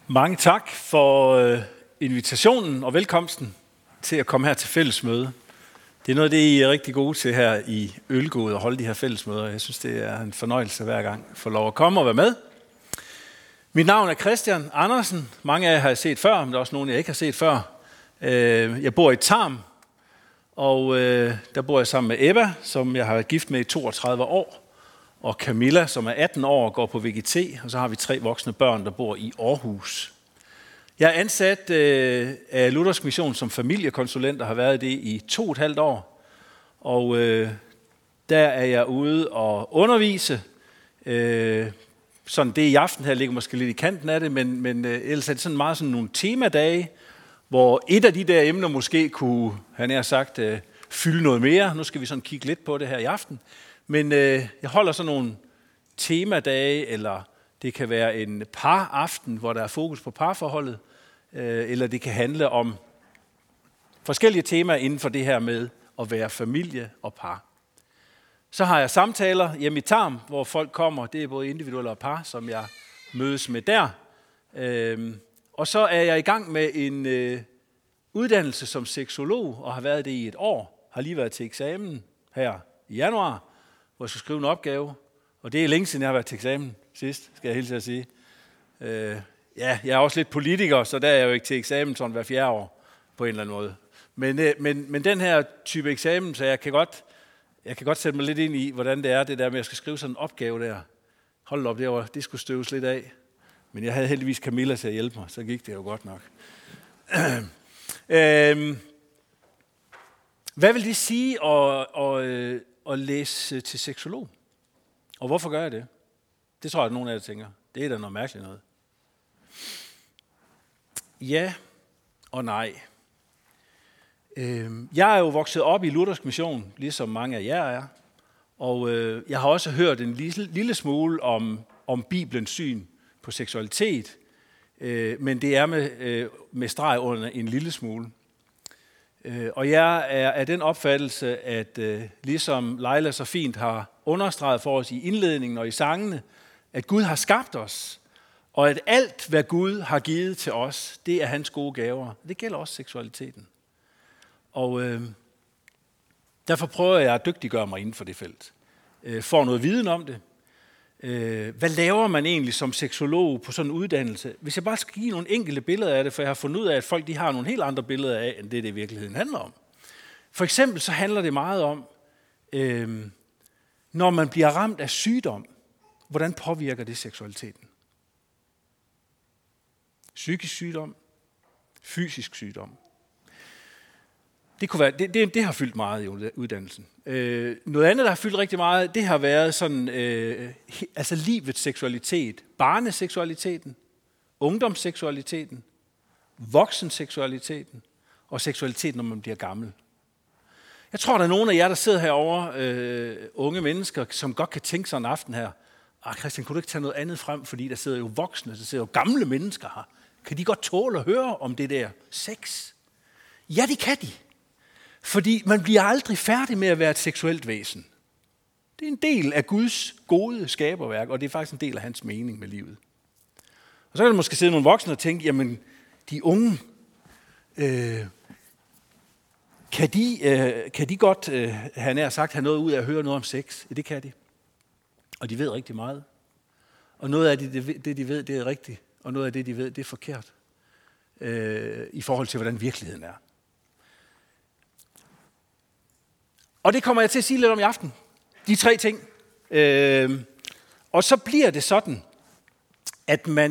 Mange tak for invitationen og velkomsten til at komme her til fællesmøde. Det er noget af det, I er rigtig gode til her i Ølgod at holde de her fællesmøder. Jeg synes, det er en fornøjelse hver gang at få lov at komme og være med. Mit navn er Christian Andersen. Mange af jer har jeg set før, men der er også nogle, jeg ikke har set før. Jeg bor i Tarm, og der bor jeg sammen med Eva, som jeg har været gift med i 32 år. Og Camilla, som er 18 år og går på VGT, og så har vi 3 voksne børn, der bor i Aarhus. Jeg er ansat af Luthersk Mission som familiekonsulent og har været det i 2,5 år. Og der er jeg ude og undervise. Sådan det i aften her ligger måske lidt i kanten af det, men ellers er det sådan meget sådan nogle temadage, hvor et af de der emner måske kunne, han har sagt, fylde noget mere. Nu skal vi sådan kigge lidt på det her i aften. Men jeg holder sådan nogle temadage, eller det kan være en paraften, hvor der er fokus på parforholdet, eller det kan handle om forskellige temaer inden for det her med at være familie og par. Så har jeg samtaler hjemme i Tarm, hvor folk kommer. Det er både individuelle og par, som jeg mødes med der. Og så er jeg i gang med en uddannelse som seksolog, og har været det i 1 år. Har lige været til eksamen her i januar, hvor jeg skal skrive en opgave. Og det er længe siden, jeg har været til eksamen sidst, skal jeg hilse at sige. Jeg er også lidt politiker, så der er jeg jo ikke til eksamen sådan hver 4. år på en eller anden måde. Men den her type eksamen, så jeg kan godt sætte mig lidt ind i, hvordan det er, det der med, at jeg skal skrive sådan en opgave der. Hold op, det skulle støves lidt af. Men jeg havde heldigvis Camilla til at hjælpe mig, så gik det jo godt nok. Hvad vil det sige at læse til seksolog? Og hvorfor gør jeg det? Det tror jeg, at nogle af jer tænker. Det er da noget mærkeligt noget. Ja og nej. Jeg er jo vokset op i Luthersk Mission, ligesom mange af jer er. Og jeg har også hørt en lille smule om Bibelens syn på seksualitet. Men det er med streg under en lille smule. Og jeg er af den opfattelse, at ligesom Leila så fint har understreget for os i indledningen og i sangene, at Gud har skabt os, og at alt, hvad Gud har givet til os, det er hans gode gaver. Det gælder også seksualiteten. Og derfor prøver jeg at dygtiggøre mig inden for det felt. Får noget viden om det. Hvad laver man egentlig som seksolog på sådan en uddannelse? Hvis jeg bare skal give nogle enkelte billeder af det, for jeg har fundet ud af, at folk de har nogle helt andre billeder af, end det i virkeligheden handler om. For eksempel så handler det meget om, når man bliver ramt af sygdom, hvordan påvirker det seksualiteten? Psykisk sygdom, fysisk sygdom. Det kunne være, det har fyldt meget i uddannelsen. Noget andet, der har fyldt rigtig meget, det har været sådan, altså livets seksualitet, barneseksualiteten, ungdomsseksualiteten, voksenseksualiteten og seksualiteten, når man bliver gammel. Jeg tror, der er nogle af jer, der sidder herovre, unge mennesker, som godt kan tænke sig en aften her. Christian, kunne du ikke tage noget andet frem, fordi der sidder jo voksne, der sidder jo gamle mennesker her. Kan de godt tåle at høre om det der sex? Ja, det kan de. Fordi man bliver aldrig færdig med at være et seksuelt væsen. Det er en del af Guds gode skaberværk, og det er faktisk en del af hans mening med livet. Og så kan der måske sidde nogle voksne og tænke, jamen, de unge, kan de godt, han har sagt, have noget ud af at høre noget om sex? Ja, det kan de. Og de ved rigtig meget. Og noget af det, de ved, det er rigtigt. Og noget af det, de ved, det er forkert. I forhold til, hvordan virkeligheden er. Og det kommer jeg til at sige lidt om i aften. De 3 ting. Og så bliver det sådan, at man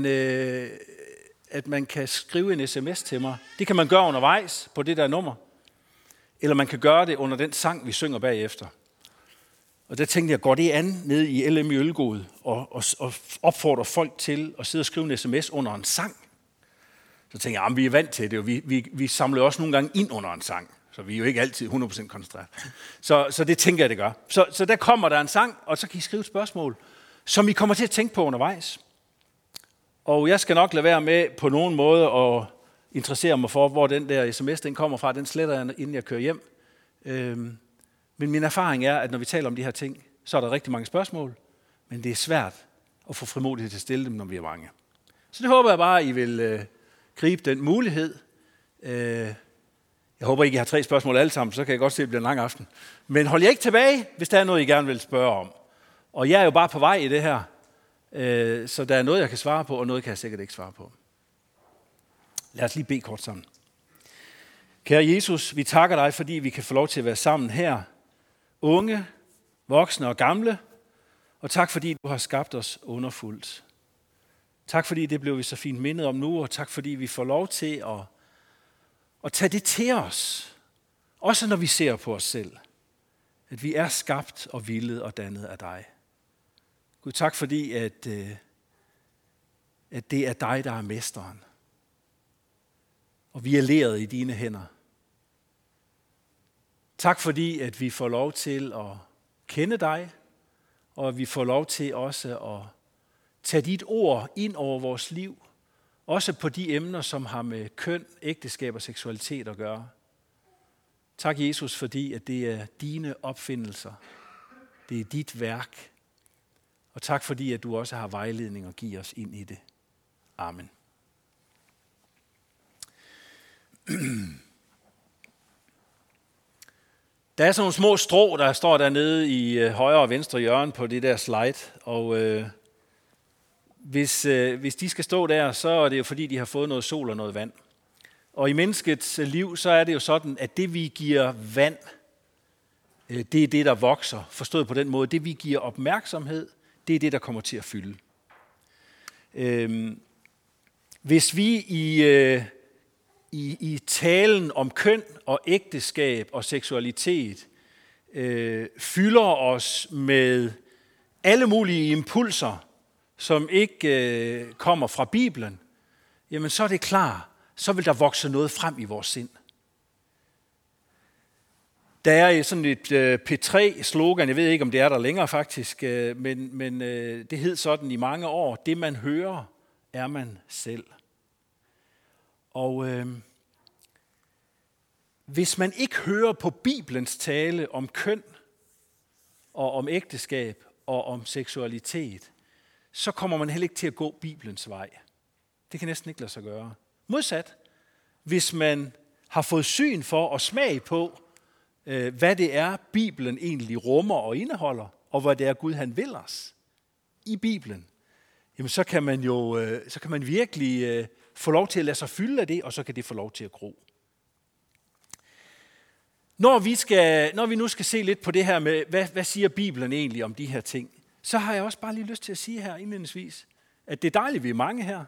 kan skrive en sms til mig. Det kan man gøre undervejs på det der nummer. Eller man kan gøre det under den sang, vi synger bagefter. Og der tænkte jeg, går det an ned i LM i Ølgod og opfordrer folk til at sidde og skrive en sms under en sang. Så tænkte jeg, vi er vant til det, og vi samler også nogle gange ind under en sang. Så vi er jo ikke altid 100% koncentreret. Så det tænker jeg, det gør. Så der kommer der en sang, og så kan I skrive et spørgsmål, som I kommer til at tænke på undervejs. Og jeg skal nok lade være med på nogen måde at interessere mig for, hvor den der sms den kommer fra. Den sletter jeg, inden jeg kører hjem. Men min erfaring er, at når vi taler om de her ting, så er der rigtig mange spørgsmål, men det er svært at få frimodighed til at stille dem, når vi er mange. Så det håber jeg bare, I vil gribe den mulighed. Jeg håber ikke, I har 3 spørgsmål alle sammen, så kan jeg godt se, at det bliver en lang aften. Men hold jer ikke tilbage, hvis der er noget, I gerne vil spørge om. Og jeg er jo bare på vej i det her, så der er noget, jeg kan svare på, og noget kan jeg sikkert ikke svare på. Lad os lige bede kort sammen. Kære Jesus, vi takker dig, fordi vi kan få lov til at være sammen her. Unge, voksne og gamle. Og tak, fordi du har skabt os underfuldt. Tak, fordi det blev vi så fint mindet om nu, og tak, fordi vi får lov til at tage det til os. Også når vi ser på os selv. At vi er skabt og villet og dannet af dig. Gud, tak fordi, at det er dig, der er mesteren. Og vi er leret i dine hænder. Tak fordi, at vi får lov til at kende dig, og at vi får lov til også at tage dit ord ind over vores liv, også på de emner, som har med køn, ægteskab og seksualitet at gøre. Tak, Jesus, fordi at det er dine opfindelser. Det er dit værk. Og tak, fordi at du også har vejledning og giver os ind i det. Amen. Der er sådan nogle små strå, der står dernede i højre og venstre hjørne på det der slide. Og hvis de skal stå der, så er det jo fordi, de har fået noget sol og noget vand. Og i menneskets liv, så er det jo sådan, at det vi giver vand, det er det, der vokser. Forstået på den måde, det vi giver opmærksomhed, det er det, der kommer til at fylde. Hvis vi i talen om køn og ægteskab og seksualitet fylder os med alle mulige impulser, som ikke kommer fra Bibelen, jamen så er det klart, så vil der vokse noget frem i vores sind. Der er sådan et P3-slogan, jeg ved ikke, om det er der længere faktisk, men det hed sådan i mange år, det man hører, er man selv. Og hvis man ikke hører på Bibelens tale om køn og om ægteskab og om seksualitet, så kommer man heller ikke til at gå Bibelens vej. Det kan næsten ikke lade sig gøre. Modsat, hvis man har fået syn for og smag på, hvad det er, Bibelen egentlig rummer og indeholder, og hvad det er, Gud han vil os i Bibelen, jamen så kan man virkelig få lov til at lade sig fylde af det, og så kan det få lov til at gro. Når vi nu skal se lidt på det her med, hvad siger Bibelen egentlig om de her ting, så har jeg også bare lige lyst til at sige her indledningsvis, at det er dejligt, vi er mange her.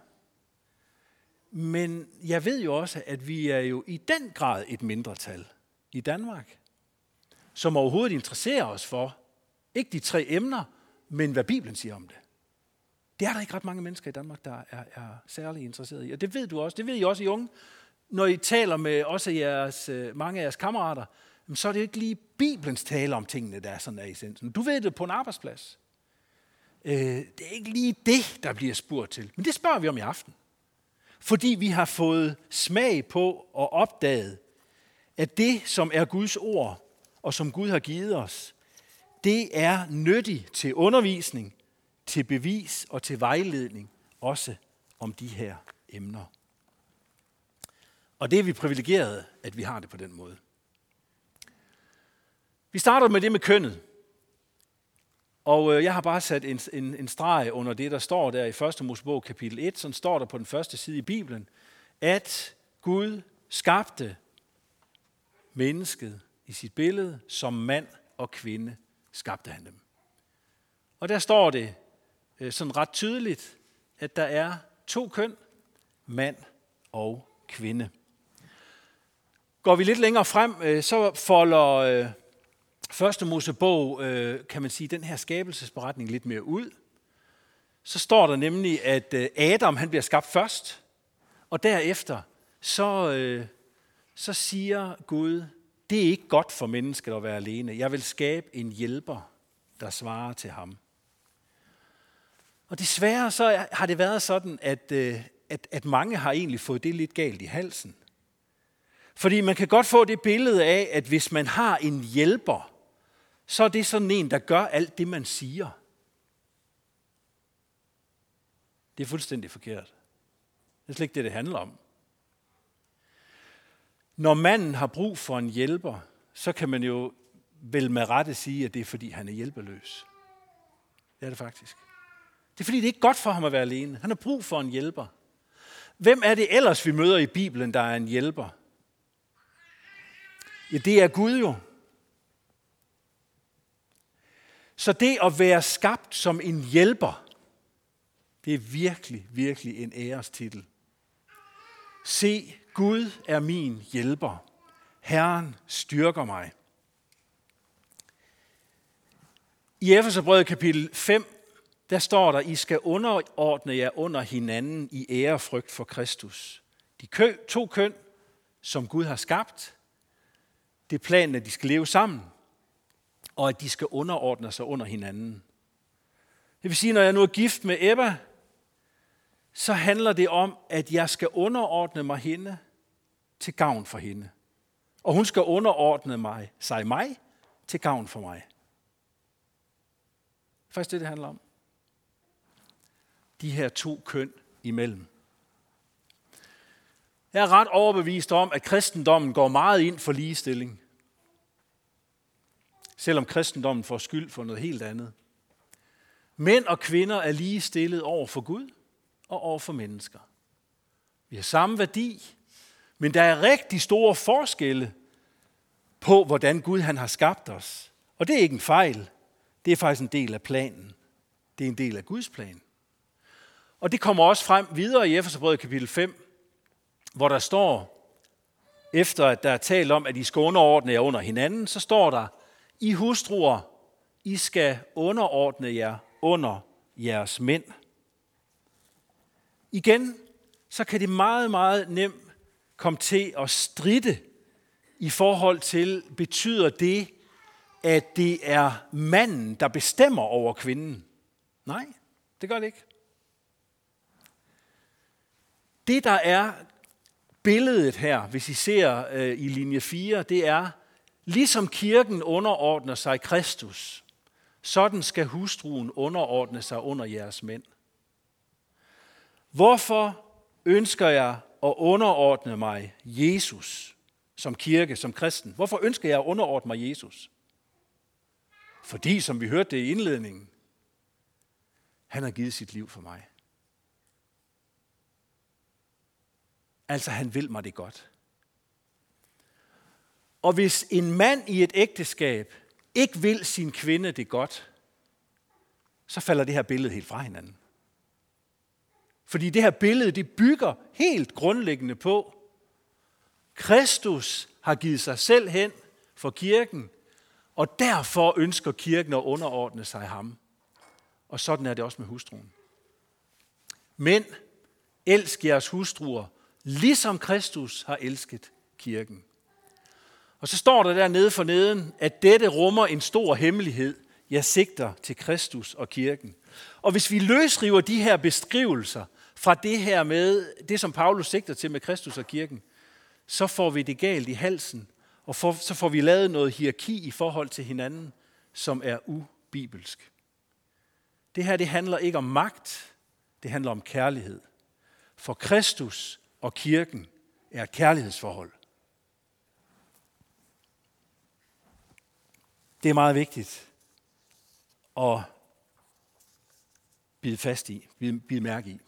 Men jeg ved jo også, at vi er jo i den grad et mindretal i Danmark, som overhovedet interesserer os for, ikke de 3 emner, men hvad Bibelen siger om det. Det er der ikke ret mange mennesker i Danmark, der er særlig interesseret i. Og det ved du også, det ved I også, I unge. Når I taler med også mange af jeres kammerater, så er det ikke lige Bibelens tale om tingene, der er sådan af essensen. Du ved det på en arbejdsplads. Det er ikke lige det, der bliver spurgt til. Men det spørger vi om i aften. Fordi vi har fået smag på og opdaget, at det, som er Guds ord, og som Gud har givet os, det er nyttigt til undervisning, til bevis og til vejledning, også om de her emner. Og det er vi privilegerede, at vi har det på den måde. Vi starter med det med kønnet. Og jeg har bare sat en streg under det, der står der i 1. Mosebog kapitel 1, som står der på den første side i Bibelen, at Gud skabte mennesket i sit billede, som mand og kvinde skabte han dem. Og der står det sådan ret tydeligt, at der er 2 køn, mand og kvinde. Går vi lidt længere frem, så folder 1. Mosebog, kan man sige, den her skabelsesberetning lidt mere ud. Så står der nemlig, at Adam han bliver skabt først, og derefter så siger Gud, det er ikke godt for mennesket at være alene. Jeg vil skabe en hjælper, der svarer til ham. Og desværre så har det været sådan, at mange har egentlig fået det lidt galt i halsen. Fordi man kan godt få det billede af, at hvis man har en hjælper, så er det sådan en, der gør alt det, man siger. Det er fuldstændig forkert. Det er slet ikke det, det handler om. Når manden har brug for en hjælper, så kan man jo vel med rette sige, at det er, fordi han er hjælpeløs. Det er det faktisk. Det er, fordi det er ikke godt for ham at være alene. Han har brug for en hjælper. Hvem er det ellers, vi møder i Bibelen, der er en hjælper? Ja, det er Gud jo. Så det at være skabt som en hjælper, det er virkelig, virkelig en ærestitel. Se, Gud er min hjælper. Herren styrker mig. I Efeserbrevet kapitel 5, der står der, I skal underordne jer under hinanden i ærefrygt for Kristus. De to køn, som Gud har skabt, det er planen, at de skal leve sammen, og at de skal underordne sig under hinanden. Det vil sige, når jeg nu er gift med Ebba, så handler det om, at jeg skal underordne mig hende til gavn for hende. Og hun skal underordne mig til gavn for mig. Faktisk det handler om. De her to køn imellem. Jeg er ret overbevist om, at kristendommen går meget ind for ligestilling. Selvom kristendommen får skyld for noget helt andet. Mænd og kvinder er ligestillet over for Gud og over for mennesker. Vi har samme værdi, men der er rigtig store forskelle på, hvordan Gud han har skabt os. Og det er ikke en fejl. Det er faktisk en del af planen. Det er en del af Guds plan. Og det kommer også frem videre i Efeserbrevet kapitel 5, hvor der står, efter at der er talt om, at I skal underordne jer under hinanden, så står der, I hustruer, I skal underordne jer under jeres mænd. Igen, så kan det meget, meget nemt komme til at stride i forhold til, betyder det, at det er manden, der bestemmer over kvinden? Nej, det gør det ikke. Det, der er billedet her, hvis I ser i linje 4, det er, ligesom kirken underordner sig Kristus, sådan skal hustruen underordne sig under jeres mænd. Hvorfor ønsker jeg at underordne mig Jesus som kirke, som kristen? Hvorfor ønsker jeg at underordne mig Jesus? Fordi, som vi hørte det i indledningen, han har givet sit liv for mig. Altså, han vil mig det godt. Og hvis en mand i et ægteskab ikke vil sin kvinde det godt, så falder det her billede helt fra hinanden. Fordi det her billede, det bygger helt grundlæggende på, Kristus har givet sig selv hen for kirken, og derfor ønsker kirken at underordne sig ham. Og sådan er det også med hustruen. Mænd, elsk jeres hustruer, ligesom Kristus har elsket kirken. Og så står der dernede for neden, at dette rummer en stor hemmelighed. Jeg sigter til Kristus og kirken. Og hvis vi løsriver de her beskrivelser fra det her med, det som Paulus sigter til med Kristus og kirken, så får vi det galt i halsen, og så får vi lavet noget hierarki i forhold til hinanden, som er ubibelsk. Det her, det handler ikke om magt, det handler om kærlighed. For Kristus og kirken er et kærlighedsforhold. Det er meget vigtigt at bide fast i, bide mærke i.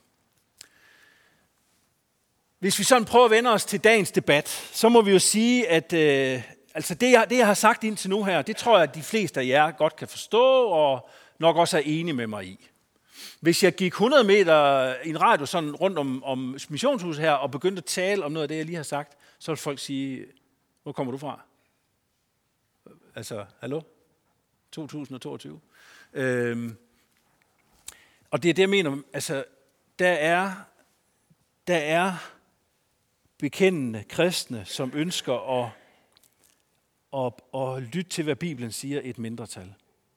Hvis vi sådan prøver at vende os til dagens debat, så må vi jo sige, at altså det jeg har sagt indtil nu her, det tror jeg, at de fleste af jer godt kan forstå, og nok også er enige med mig i. Hvis jeg gik 100 meter i en radio sådan rundt om missionshuset her, og begyndte at tale om noget af det, jeg lige har sagt, så vil folk sige, hvor kommer du fra? Altså, hallo? 2022. Og det er det, jeg mener, altså, der er bekendende kristne, som ønsker at lytte til, hvad Bibelen siger, et mindretal.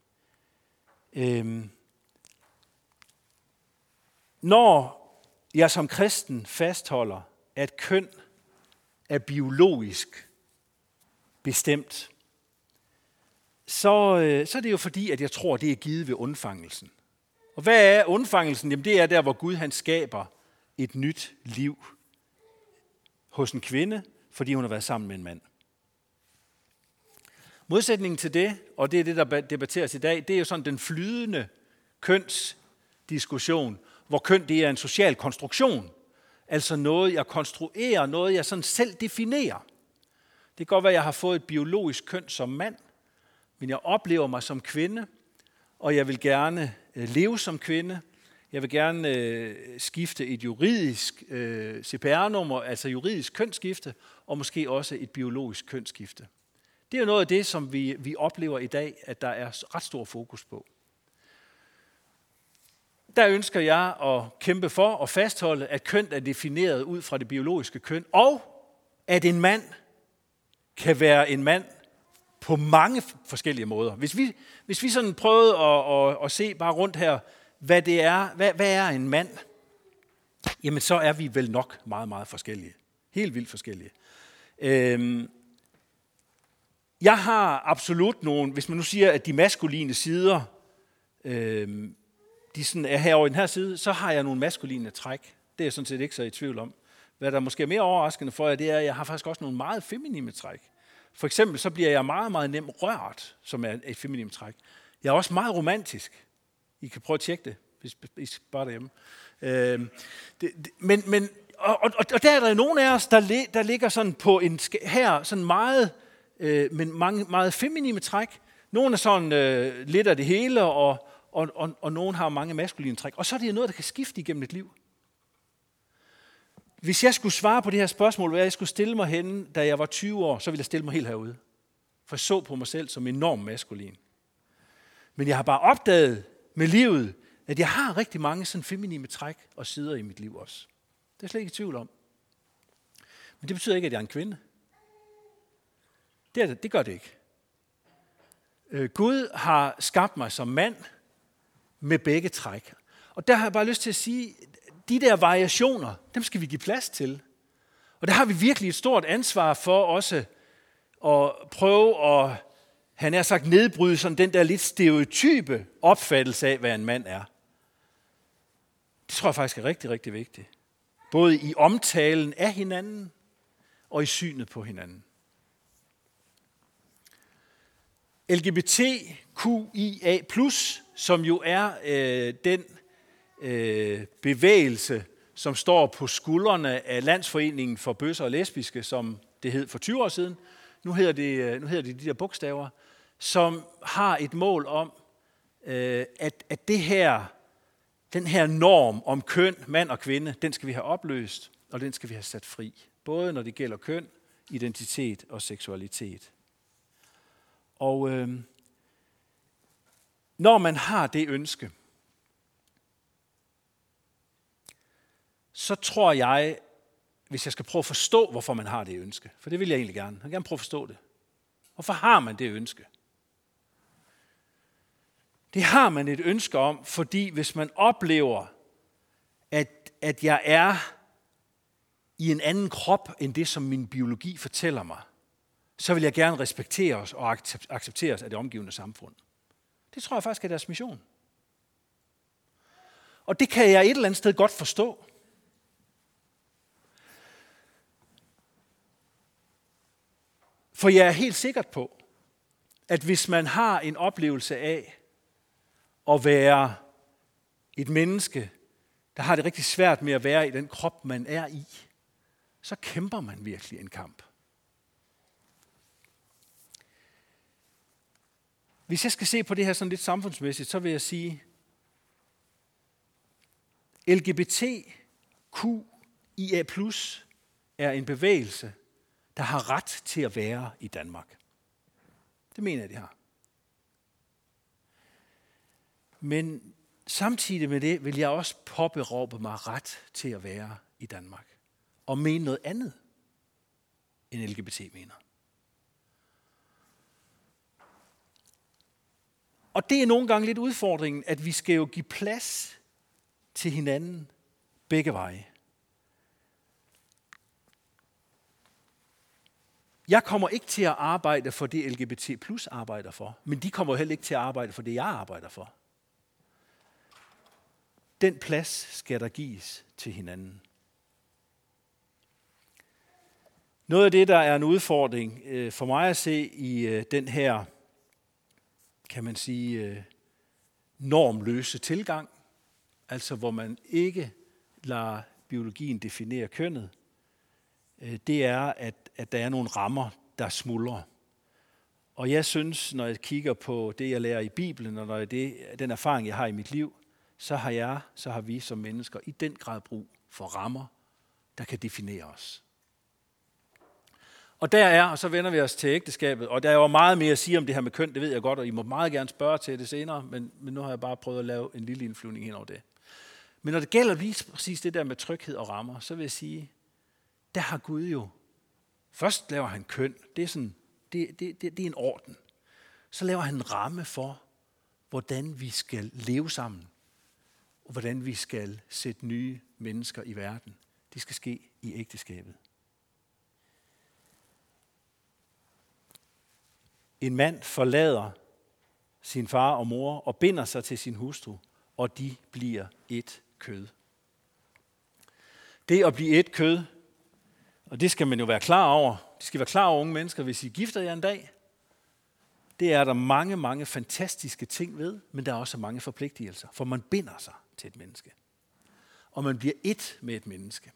Når jeg som kristen fastholder, at køn er biologisk bestemt, så er det jo fordi, at jeg tror, det er givet ved undfangelsen. Og hvad er undfangelsen? Jamen det er der, hvor Gud han skaber et nyt liv hos en kvinde, fordi hun har været sammen med en mand. Modsætningen til det, og det er det, der debatteres i dag, det er jo sådan den flydende kønsdiskussion, hvor køn det er en social konstruktion. Altså noget, jeg konstruerer, noget, jeg sådan selv definerer. Det kan godt være, at jeg har fået et biologisk køn som mand, men jeg oplever mig som kvinde, og jeg vil gerne leve som kvinde. Jeg vil gerne skifte et juridisk CPR-nummer, altså juridisk kønsskifte, og måske også et biologisk kønsskifte. Det er jo noget af det, som vi oplever i dag, at der er ret stor fokus på. Der ønsker jeg at kæmpe for og fastholde, at køn er defineret ud fra det biologiske køn, og at en mand kan være en mand på mange forskellige måder. Hvis vi sådan prøvede at se bare rundt her, hvad det er, hvad er en mand? Jamen så er vi vel nok meget, meget forskellige. Helt vildt forskellige. Jeg har absolut nogle, hvis man nu siger, at de maskuline sider, de sådan er herovre i den her side, så har jeg nogle maskuline træk. Det er jeg sådan set ikke så i tvivl om. Hvad der måske er mere overraskende for jer, det er, at jeg har faktisk også nogle meget feminine træk. For eksempel så bliver jeg meget, meget nemt rørt, som er et feminint træk. Jeg er også meget romantisk. I kan prøve at tjekke det, hvis I bare derhjemme. Og der er der nogle af os, der ligger sådan på en her sådan meget, men mange meget feminine træk. Nogle er sådan lidt af det hele, og nogle har mange maskuline træk. Og så er det noget, der kan skifte igennem et liv. Hvis jeg skulle svare på det her spørgsmål, hvor jeg skulle stille mig henne, da jeg var 20 år, så ville jeg stille mig helt herude. For jeg så på mig selv som enormt maskulin. Men jeg har bare opdaget med livet, at jeg har rigtig mange sådan feminine træk og sider i mit liv også. Det er jeg slet ikke i tvivl om. Men det betyder ikke, at jeg er en kvinde. Det gør det ikke. Gud har skabt mig som mand med begge træk. Og der har jeg bare lyst til at sige, de der variationer, dem skal vi give plads til. Og der har vi virkelig et stort ansvar for også at prøve at, han har sagt, nedbryde sådan den der lidt stereotype opfattelse af, hvad en mand er. Det tror jeg faktisk er rigtig, rigtig vigtigt. Både i omtalen af hinanden og i synet på hinanden. LGBTQIA+, som jo er den bevægelse, som står på skuldrene af Landsforeningen for bøsser og lesbiske, som det hed for 20 år siden. Nu hedder det de der bogstaver, som har et mål om, at den her norm om køn, mand og kvinde, den skal vi have opløst, og den skal vi have sat fri. Både når det gælder køn, identitet og seksualitet. Og når man har det ønske, så tror jeg, hvis jeg skal prøve at forstå, hvorfor man har det ønske, for det vil jeg egentlig gerne. Jeg vil gerne prøve at forstå det. Hvorfor har man det ønske? Det har man et ønske om, fordi hvis man oplever, at jeg er i en anden krop, end det, som min biologi fortæller mig, så vil jeg gerne respektere os og acceptere os af det omgivende samfund. Det tror jeg faktisk er deres mission. Og det kan jeg et eller andet sted godt forstå. For jeg er helt sikkert på, at hvis man har en oplevelse af at være et menneske, der har det rigtig svært med at være i den krop, man er i, så kæmper man virkelig en kamp. Hvis jeg skal se på det her sådan lidt samfundsmæssigt, så vil jeg sige, LGBTQIA+ er en bevægelse, der har ret til at være i Danmark. Det mener jeg, de har. Men samtidig med det vil jeg også påberåbe mig ret til at være i Danmark. Og mene noget andet, end LGBT mener. Og det er nogle gange lidt udfordringen, at vi skal jo give plads til hinanden begge veje. Jeg kommer ikke til at arbejde for det, LGBT+ arbejder for, men de kommer heller ikke til at arbejde for det, jeg arbejder for. Den plads skal der gives til hinanden. Noget af det, der er en udfordring for mig at se i den her, kan man sige, normløse tilgang, altså hvor man ikke lader biologien definere kønnet, det er, at der er nogle rammer, der smuldrer. Og jeg synes, når jeg kigger på det, jeg lærer i Bibelen, og når den erfaring, jeg har i mit liv, så har vi som mennesker i den grad brug for rammer, der kan definere os. Og så vender vi os til ægteskabet, og der er jo meget mere at sige om det her med køn, det ved jeg godt, og I må meget gerne spørge til det senere, men nu har jeg bare prøvet at lave en lille indflyvning hen over det. Men når det gælder lige præcis det der med tryghed og rammer, så vil jeg sige, der har Gud jo, først laver han køn, det er sådan, det er en orden. Så laver han en ramme for, hvordan vi skal leve sammen, og hvordan vi skal sætte nye mennesker i verden. Det skal ske i ægteskabet. En mand forlader sin far og mor og binder sig til sin hustru, og de bliver et kød. Det at blive et kød, og det skal man jo være klar over. De skal være klar over, unge mennesker, hvis I gifter jer en dag. Det er der mange, mange fantastiske ting ved, men der er også mange forpligtelser, for man binder sig til et menneske. Og man bliver et med et menneske.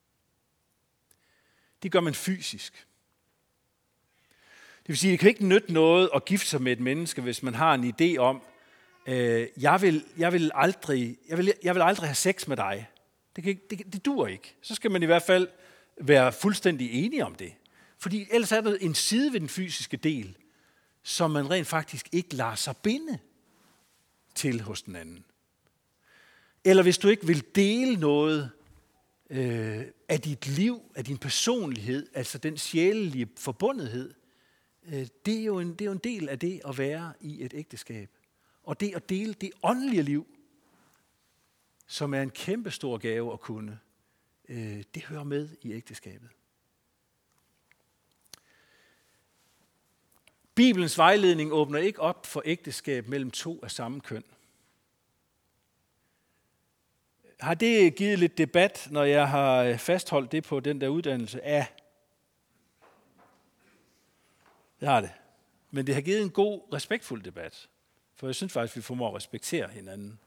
Det gør man fysisk. Det vil sige, det kan ikke nytte noget at gifte sig med et menneske, hvis man har en idé om, jeg vil aldrig have sex med dig. Det duer ikke. Så skal man i hvert fald være fuldstændig enige om det. Fordi ellers er der en side ved den fysiske del, som man rent faktisk ikke lader sig binde til hos den anden. Eller hvis du ikke vil dele noget af dit liv, af din personlighed, altså den sjælelige forbundethed, det er jo en del af det at være i et ægteskab. Og det at dele det åndelige liv, som er en kæmpe stor gave at kunne, det hører med i ægteskabet. Bibelens vejledning åbner ikke op for ægteskab mellem to af samme køn. Har det givet lidt debat, når jeg har fastholdt det på den der uddannelse? Ja, det har det. Men det har givet en god, respektfuld debat. For jeg synes faktisk, vi formår at respektere hinanden.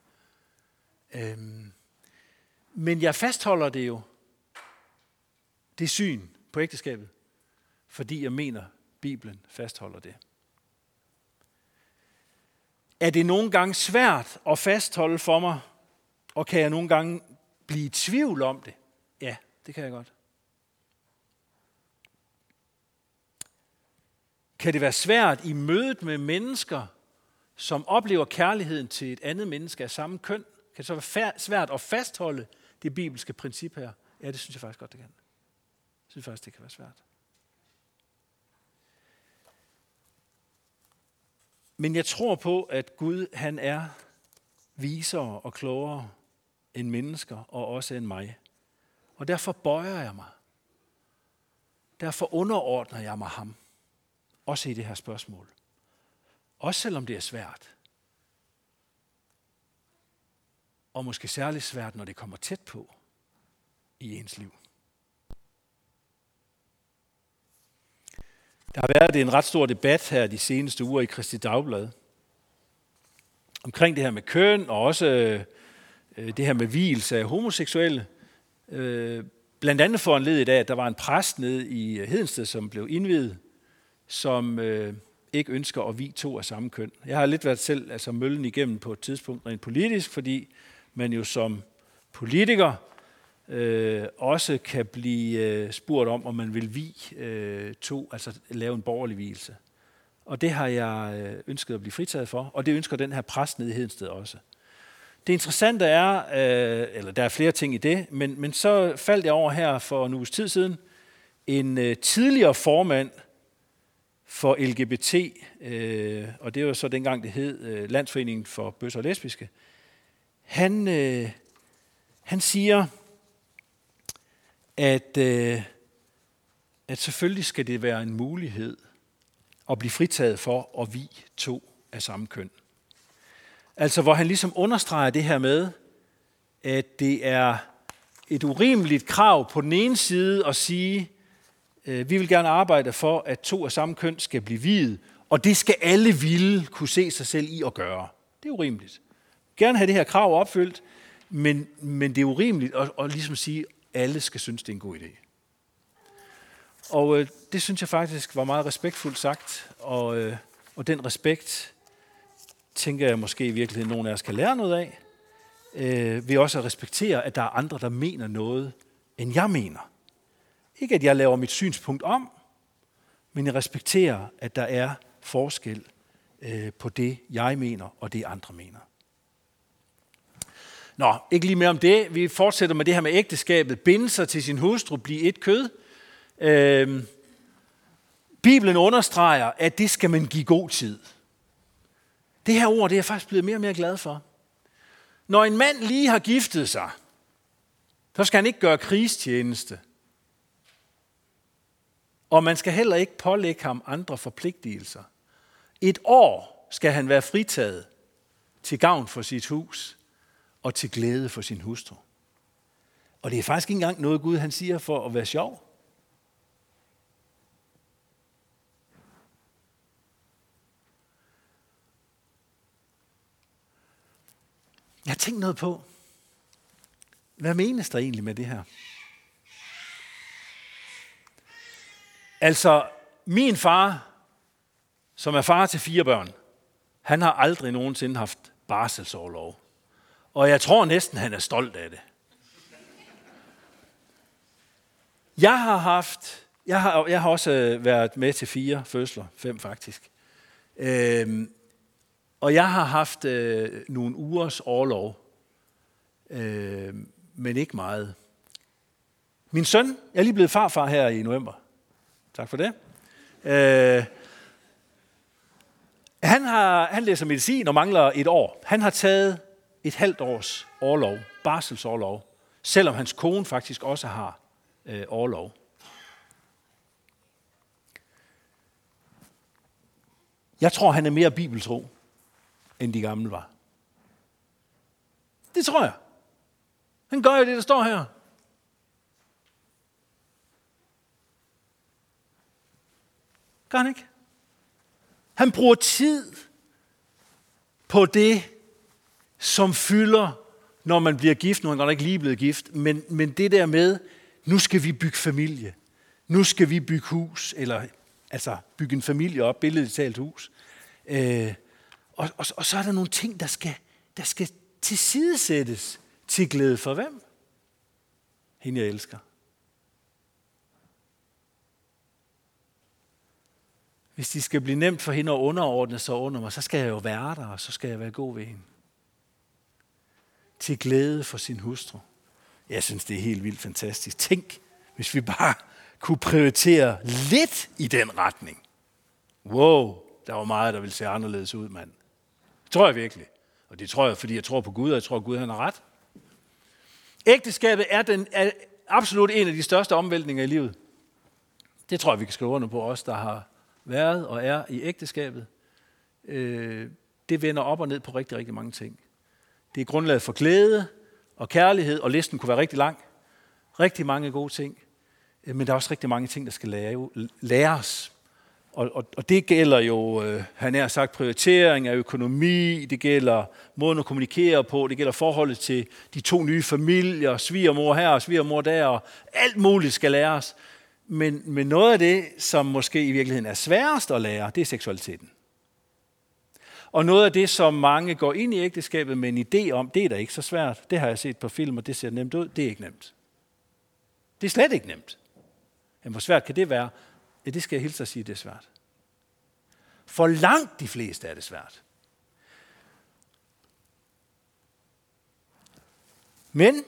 Men jeg fastholder det jo, det syn på ægteskabet, fordi jeg mener, Bibelen fastholder det. Er det nogle gange svært at fastholde for mig, og kan jeg nogle gange blive i tvivl om det? Ja, det kan jeg godt. Kan det være svært i mødet med mennesker, som oplever kærligheden til et andet menneske af samme køn? Kan det så være svært at fastholde det bibelske princip her? Ja, det synes jeg faktisk godt, det kan. Jeg synes faktisk, det kan være svært. Men jeg tror på, at Gud, han er visere og klogere end mennesker, og også end mig. Og derfor bøjer jeg mig. Derfor underordner jeg mig ham. Også i det her spørgsmål. Også selvom det er svært. Og måske særligt svært, når det kommer tæt på i ens liv. Der har været en ret stor debat her de seneste uger i Kristi Dagblad. Omkring det her med køn, og også det her med vielse af homoseksuelle. Blandt andet foranlediget af, at der var en præst nede i Hedensted, som blev indviet, som ikke ønsker at vie to af samme køn. Jeg har lidt været selv møllen igennem på et tidspunkt rent politisk, fordi man jo som politiker også kan blive spurgt om man vil vie to, altså lave en borgerlig vielse. Og det har jeg ønsket at blive fritaget for, og det ønsker den her præst nede i Hedensted også. Det interessante er, eller der er flere ting i det, men så faldt jeg over her for en uges tid siden, en tidligere formand for LGBT, og det var så dengang det hed Landsforeningen for Bøsser og Lesbiske. Han siger, at selvfølgelig skal det være en mulighed at blive fritaget for at vie to af samme køn. Altså hvor han ligesom understreger det her med, at det er et urimeligt krav på den ene side at sige, Vi vil gerne arbejde for, at 2 af samme køn skal blive viet, og det skal alle ville kunne se sig selv i at gøre. Det er urimeligt. Gerne have det her krav opfyldt, men det er urimeligt at ligesom sige, at alle skal synes, det er en god idé. Og det synes jeg faktisk var meget respektfuldt sagt, og den respekt tænker jeg måske i virkeligheden, at nogen af os kan lære noget af. Ved også at respektere, at der er andre, der mener noget, end jeg mener. Ikke at jeg laver mit synspunkt om, men jeg respekterer, at der er forskel på det, jeg mener, og det andre mener. Nå, ikke lige mere om det. Vi fortsætter med det her med ægteskabet. Binde sig til sin hustru, blive et kød. Bibelen understreger, at det skal man give god tid. Det her ord, det er jeg faktisk blevet mere og mere glad for. Når en mand lige har giftet sig, så skal han ikke gøre krigstjeneste. Og man skal heller ikke pålægge ham andre forpligtelser. 1 år skal han være fritaget til gavn for sit hus og til glæde for sin hustru. Og det er faktisk ikke engang noget Gud, han siger for at være sjov. Jeg har tænkt noget på, hvad menes der egentlig med det her? Altså, min far, som er far til 4 børn, han har aldrig nogensinde haft barselsorlov. Og jeg tror næsten, han er stolt af det. Jeg har også været med til 4 fødsler, 5 faktisk. Og jeg har haft nogle ugers orlov, men ikke meget. Min søn, jeg er lige blevet farfar her i november. Tak for det. Han læser medicin og mangler 1 år. Han har taget et halvt års orlov, barselsorlov, selvom hans kone faktisk også har orlov. Jeg tror, han er mere bibeltro, end de gamle var. Det tror jeg. Han gør jo det, der står her. Gør han ikke? Han bruger tid på det, som fylder, når man bliver gift. Nu er han godt ikke lige blevet gift, men det der med, nu skal vi bygge familie. Nu skal vi bygge hus, eller altså bygge en familie op, billedligt talt hus. Og så er der nogle ting, der skal tilsidesættes til glæde for hvem? Hende jeg elsker. Hvis det skal blive nemt for hende at underordne sig under mig, så skal jeg jo være der, og så skal jeg være god ved hende. Til glæde for sin hustru. Jeg synes, det er helt vildt fantastisk. Tænk, hvis vi bare kunne prioritere lidt i den retning. Wow, der var meget, der ville se anderledes ud, mand. Det tror jeg virkelig. Og det tror jeg, fordi jeg tror på Gud, og jeg tror, at Gud han har ret. Ægteskabet er absolut en af de største omvæltninger i livet. Det tror jeg, vi kan skrive under på os, der har været og er i ægteskabet. Det vender op og ned på rigtig, rigtig mange ting. Det er grundlaget for glæde og kærlighed, og listen kunne være rigtig lang. Rigtig mange gode ting. Men der er også rigtig mange ting, der skal læres. Og det gælder jo, han har sagt, prioritering af økonomi, det gælder måden at kommunikere på, det gælder forholdet til de 2 nye familier, svigermor her og svigermor der, og alt muligt skal læres. Men noget af det, som måske i virkeligheden er sværest at lære, det er seksualiteten. Og noget af det, som mange går ind i ægteskabet med en idé om, det er da ikke så svært. Det har jeg set på film, og det ser nemt ud. Det er ikke nemt. Det er slet ikke nemt. Men hvor svært kan det være? Ja, det skal jeg hilse at sige, det er svært. For langt de fleste er det svært. Men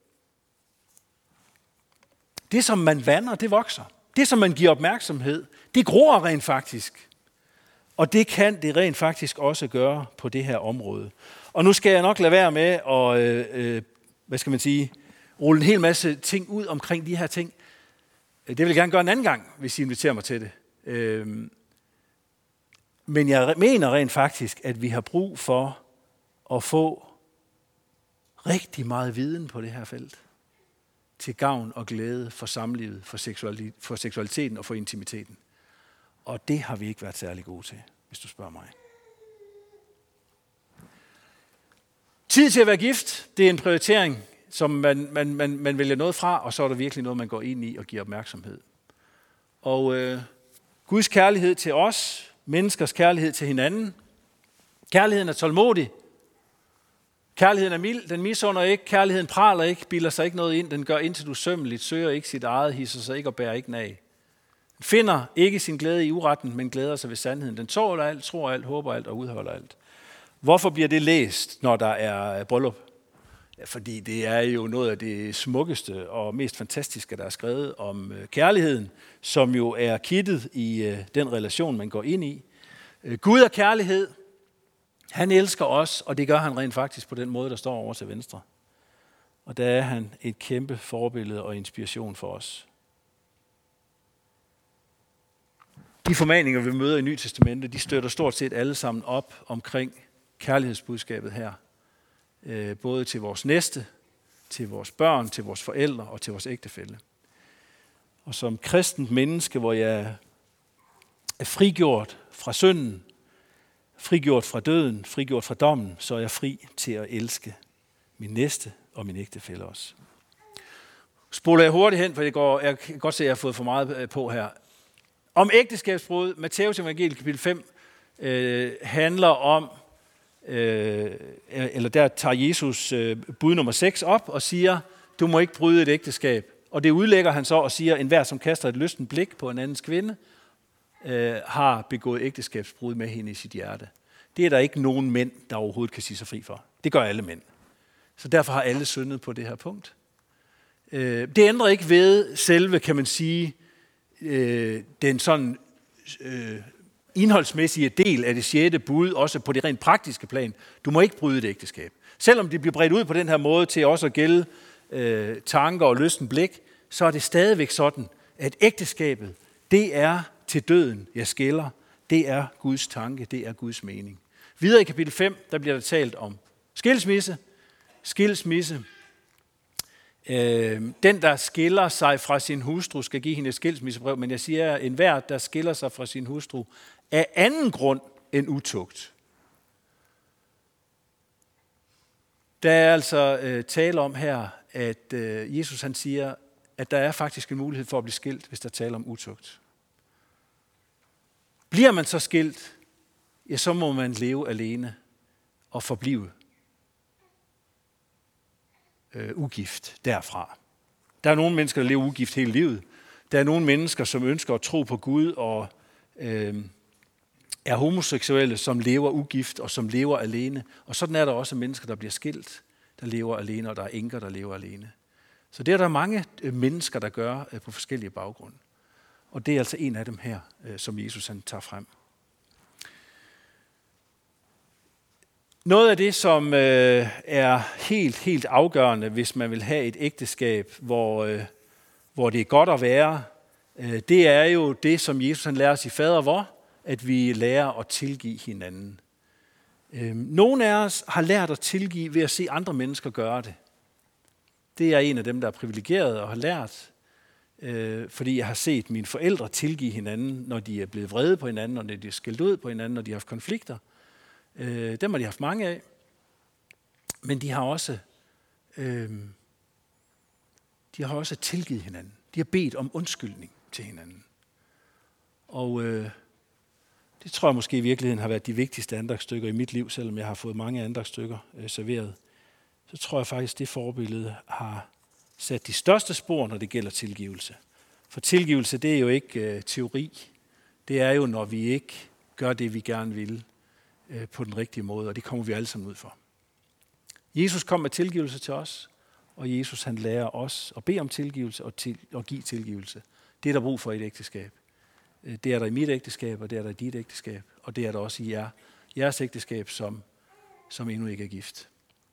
det, som man vander, det vokser. Det, som man giver opmærksomhed, det gror rent faktisk. Og det kan det rent faktisk også gøre på det her område. Og nu skal jeg nok lade være med at, rulle en hel masse ting ud omkring de her ting. Det vil jeg gerne gøre en anden gang, hvis I inviterer mig til det. Men jeg mener rent faktisk, at vi har brug for at få rigtig meget viden på det her felt. til gavn og glæde for samlivet, for seksualiteten og for intimiteten. Og det har vi ikke været særlig gode til, hvis du spørger mig. Tid til at være gift, det er en prioritering, som man vælger noget fra, og så er der virkelig noget, man går ind i og giver opmærksomhed. Og Guds kærlighed til os, menneskers kærlighed til hinanden. Kærligheden er tålmodig. Kærligheden er mild, den misunder ikke. Kærligheden praler ikke, bilder sig ikke noget ind. Den gør indtil du sømmeligt, søger ikke sit eget, hisser sig ikke og bærer ikke nag. Den finder ikke sin glæde i uretten, men glæder sig ved sandheden. Den tåler alt, tror alt, håber alt og udholder alt. Hvorfor bliver det læst, når der er bryllup? Ja, fordi det er jo noget af det smukkeste og mest fantastiske, der er skrevet om kærligheden, som jo er kittet i den relation, man går ind i. Gud er kærlighed. Han elsker os, og det gør han rent faktisk på den måde, der står over til venstre. Og der er han et kæmpe forbillede og inspiration for os. De formaninger, vi møder i Nye Testamente, de støtter stort set alle sammen op omkring kærlighedsbudskabet her. Både til vores næste, til vores børn, til vores forældre og til vores ægtefælle. Og som kristent menneske, hvor jeg er frigjort fra synden, frigjort fra døden, frigjort fra dommen, så er jeg fri til at elske min næste og min ægtefælle også. Spoler jeg hurtigt hen, for jeg kan godt se, at jeg har fået for meget på her. Om ægteskabsbrud, Matteus evangeliet kapitel 5, handler om, eller der tager Jesus bud nummer 6 op og siger, du må ikke bryde et ægteskab. Og det udlægger han så og siger, enhver som kaster et lystent blik på en andens kvinde, har begået ægteskabsbrud med hende i sit hjerte. Det er der ikke nogen mænd, der overhovedet kan sige sig fri for. Det gør alle mænd. Så derfor har alle syndet på det her punkt. Det ændrer ikke ved selve, kan man sige, den sådan indholdsmæssige del af det 6. bud, også på det rent praktiske plan. Du må ikke bryde et ægteskab. Selvom det bliver bredt ud på den her måde til også at gælde tanker og lysten blik, så er det stadigvæk sådan, at ægteskabet, det er til døden, jeg skiller. Det er Guds tanke, det er Guds mening. Videre i kapitel 5, der bliver der talt om skilsmisse. Skilsmisse. Den, der skiller sig fra sin hustru, skal give hende et skilsmissebrev, men jeg siger, at enhver, der skiller sig fra sin hustru, af anden grund end utugt. Der er altså tale om her, at Jesus han siger, at der er faktisk en mulighed for at blive skilt, hvis der taler om utugt. Bliver man så skilt, ja, så må man leve alene og forblive ugift derfra. Der er nogle mennesker, der lever ugift hele livet. Der er nogle mennesker, som ønsker at tro på Gud og er homoseksuelle, som lever ugift og som lever alene. Og sådan er der også mennesker, der bliver skilt, der lever alene, og der er enker, der lever alene. Så det er der mange mennesker, der gør på forskellige baggrunde. Og det er altså en af dem her, som Jesus han tager frem. Noget af det, som er helt afgørende, hvis man vil have et ægteskab, hvor det er godt at være, det er jo det, som Jesus han lærer os i Fader vor, at vi lærer at tilgive hinanden. Nogle af os har lært at tilgive ved at se andre mennesker gøre det. Det er en af dem, der er privilegeret og har lært, fordi jeg har set mine forældre tilgive hinanden, når de er blevet vrede på hinanden, når de er skældt ud på hinanden, når de har haft konflikter. Dem har de haft mange af. Men de har også tilgivet hinanden. De har bedt om undskyldning til hinanden. Og det tror jeg måske i virkeligheden har været de vigtigste andagtstykker i mit liv, selvom jeg har fået mange andagtstykker serveret. Så tror jeg faktisk, det forbillede har sat de største spor, når det gælder tilgivelse. For tilgivelse, det er jo ikke teori. Det er jo, når vi ikke gør det, vi gerne vil på den rigtige måde, og det kommer vi alle sammen ud for. Jesus kom med tilgivelse til os, og Jesus han lærer os at bede om tilgivelse og give tilgivelse. Det er der brug for i et ægteskab. Det er der i mit ægteskab, og det er der i dit ægteskab, og det er der også i jeres ægteskab, som endnu ikke er gift.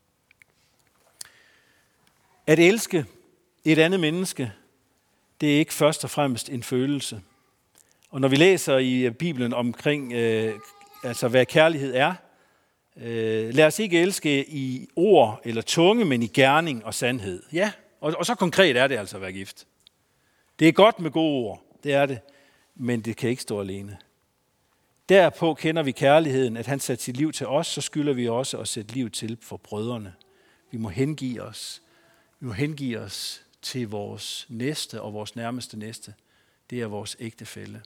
At elske et andet menneske, det er ikke først og fremmest en følelse. Og når vi læser i Bibelen omkring, hvad kærlighed er, lad os ikke elske i ord eller tunge, men i gerning og sandhed. Ja, Og så konkret er det altså at være gift. Det er godt med gode ord, det er det, men det kan ikke stå alene. Derpå kender vi kærligheden, at han satte sit liv til os, så skylder vi også at sætte liv til for brødrene. Vi må hengive os. Vi må hengive os til vores næste og vores nærmeste næste. Det er vores ægtefælle.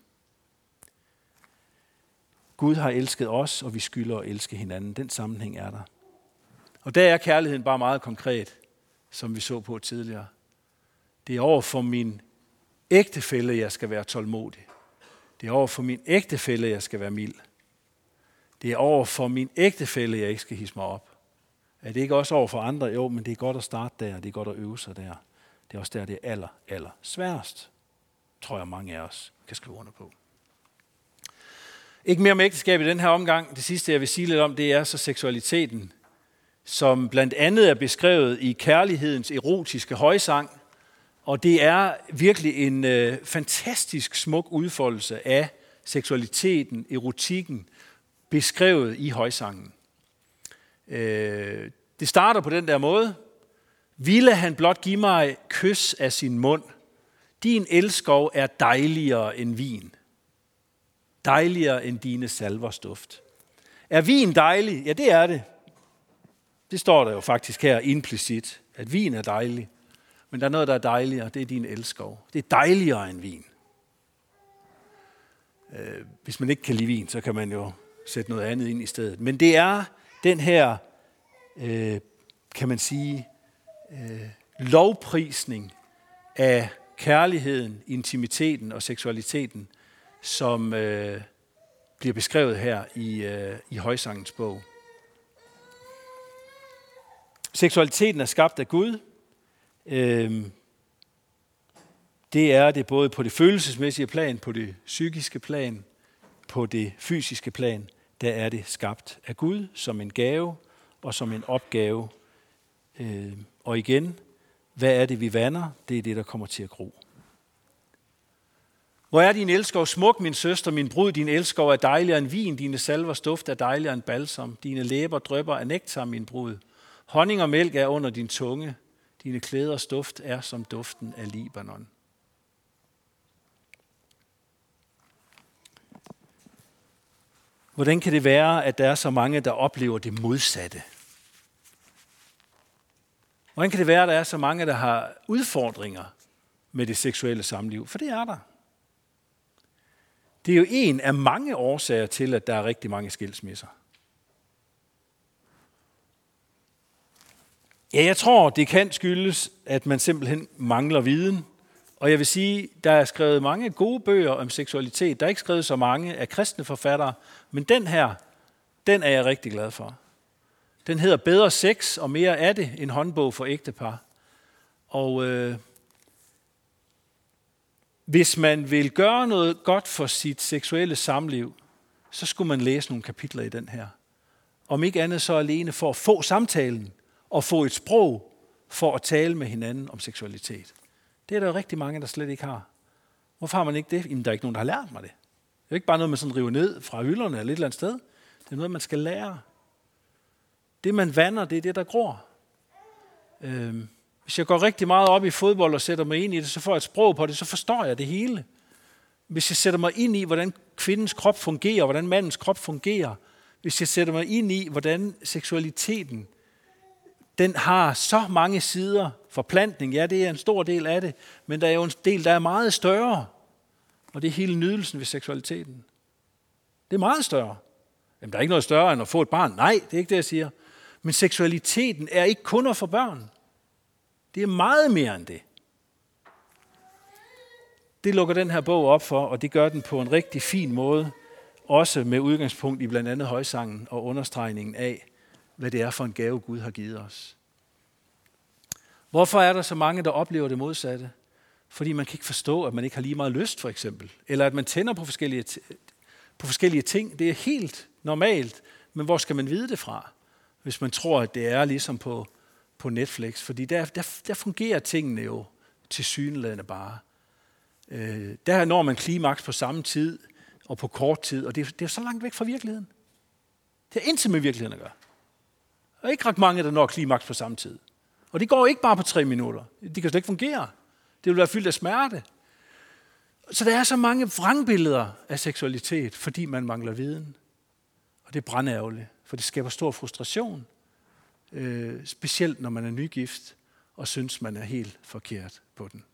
Gud har elsket os, og vi skylder at elske hinanden. Den sammenhæng er der. Og der er kærligheden bare meget konkret, som vi så på tidligere. Det er over for min ægtefælle, jeg skal være tålmodig. Det er over for min ægtefælle, jeg skal være mild. Det er over for min ægtefælle, jeg ikke skal hisse mig op. Er det ikke også over for andre? Jo, men det er godt at starte der, det er godt at øve sig der. Det er også der, det er aller sværest, tror jeg mange af os kan skrive under på. Ikke mere om ægteskab i den her omgang. Det sidste, jeg vil sige lidt om, det er så seksualiteten, som blandt andet er beskrevet i kærlighedens erotiske højsang. Og det er virkelig en fantastisk smuk udfoldelse af seksualiteten, erotikken, beskrevet i højsangen. Det starter på den der måde. Ville han blot give mig kys af sin mund? Din elskov er dejligere end vin. Dejligere end dine salvers duft. Er vin dejlig? Ja, det er det. Det står der jo faktisk her implicit, at vin er dejlig. Men der er noget, der er dejligere, det er din elskov. Det er dejligere end vin. Hvis man ikke kan lide vin, så kan man jo sætte noget andet ind i stedet. Men det er den her, kan man sige, lovprisning af kærligheden, intimiteten og seksualiteten, som bliver beskrevet her i højsangens bog. Seksualiteten er skabt af Gud. Det er det både på det følelsesmæssige plan, på det psykiske plan, på det fysiske plan. Der er det skabt af Gud som en gave og som en opgave. Og igen, hvad er det, vi vander? Det er det, der kommer til at gro. Hvor er din elskov smuk, min søster, min brud? Din elskov er dejligere end vin. Dine salvers duft er dejligere end balsam. Dine læber drypper af nektar, min brud. Honning og mælk er under din tunge. Dine klæders duft er som duften af Libanon. Hvordan kan det være, at der er så mange, der oplever det modsatte? Hvordan kan det være, at der er så mange, der har udfordringer med det seksuelle samliv? For det er der. Det er jo en af mange årsager til, at der er rigtig mange skilsmisser. Ja, jeg tror, det kan skyldes, at man simpelthen mangler viden. Og jeg vil sige, der er skrevet mange gode bøger om seksualitet. Der er ikke skrevet så mange af kristne forfattere, men den her, den er jeg rigtig glad for. Den hedder Bedre sex og mere af det, en håndbog for ægtepar. Og hvis man vil gøre noget godt for sit seksuelle samliv, så skulle man læse nogle kapitler i den her. Om ikke andet så alene for at få samtalen og få et sprog for at tale med hinanden om seksualitet. Det er der jo rigtig mange, der slet ikke har. Hvorfor har man ikke det? Jamen, der er ikke nogen, der har lært mig det. Det er ikke bare noget, man sådan river ned fra hylderne eller et eller andet sted. Det er noget, man skal lære. Det, man vander, det er det, der gror. Hvis jeg går rigtig meget op i fodbold og sætter mig ind i det, så får jeg et sprog på det, så forstår jeg det hele. Hvis jeg sætter mig ind i, hvordan kvindens krop fungerer, hvordan mandens krop fungerer, hvis jeg sætter mig ind i, hvordan seksualiteten, den har så mange sider. Forplantning, ja, det er en stor del af det, men der er jo en del, der er meget større, og det er hele nydelsen ved seksualiteten. Det er meget større. Jamen, der er ikke noget større end at få et barn. Nej, det er ikke det, jeg siger. Men seksualiteten er ikke kun for børn. Det er meget mere end det. Det lukker den her bog op for, og det gør den på en rigtig fin måde, også med udgangspunkt i blandt andet højsangen og understregningen af, hvad det er for en gave, Gud har givet os. Hvorfor er der så mange, der oplever det modsatte? Fordi man kan ikke forstå, at man ikke har lige meget lyst, for eksempel. Eller at man tænder på forskellige ting. Det er helt normalt, men hvor skal man vide det fra? Hvis man tror, at det er ligesom på Netflix. Fordi der fungerer tingene jo tilsyneladende bare. Der når man klimaks på samme tid og på kort tid, og det er så langt væk fra virkeligheden. Det er intet med virkeligheden at gøre. Der er ikke ret mange, der når klimaks på samme tid. Og det går ikke bare på 3 minutter. Det kan slet ikke fungere. Det vil være fyldt af smerte. Så der er så mange vrangbilleder af seksualitet, fordi man mangler viden. Og det er brandærgerligt, for det skaber stor frustration. Specielt når man er nygift og synes, man er helt forkert på den.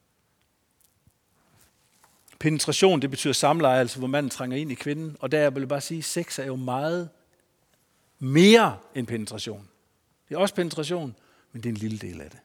Penetration, det betyder samleje, altså hvor manden trænger ind i kvinden. Og der vil jeg bare sige, at sex er jo meget mere end penetration. Det er også penetration, men det er en lille del af det.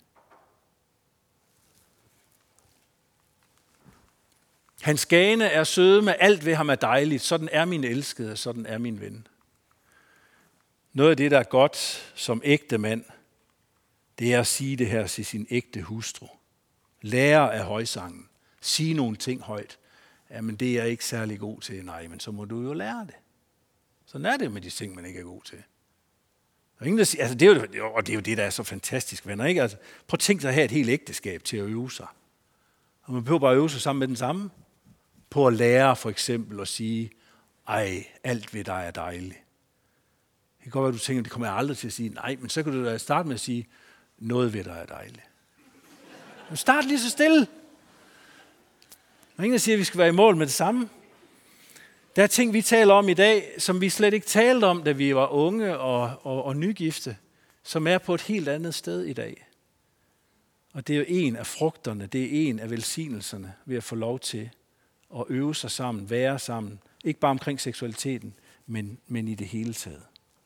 Hans gane er søde med alt ved ham er dejligt. Sådan er min elskede, sådan er min ven. Noget af det, der er godt som ægte mand, det er at sige det her til sin ægte hustru. Lære af højsangen. Sige nogle ting højt. Jamen, det er jeg ikke særlig god til. Nej, men så må du jo lære det. Sådan er det med de ting, man ikke er god til. Og ingen, der siger, altså, det er jo det, der er så fantastisk, venner. Ikke? Altså, prøv at tænke sig at have et helt ægteskab til at øve sig. Og man behøver bare at øve sig sammen med den samme. På at lære for eksempel at sige, ej, alt ved dig er dejligt. Det kan godt være, at du tænker, det kommer jeg aldrig til at sige. Nej, men så kan du da starte med at sige, noget ved dig er dejligt. Men start lige så stille. Og ingen, der siger, at vi skal være i mål med det samme. Der er ting, vi taler om i dag, som vi slet ikke talte om, da vi var unge og nygifte, som er på et helt andet sted i dag. Og det er jo en af frugterne, det er en af velsignelserne ved at få lov til at øve sig sammen, være sammen. Ikke bare omkring seksualiteten, men i det hele taget.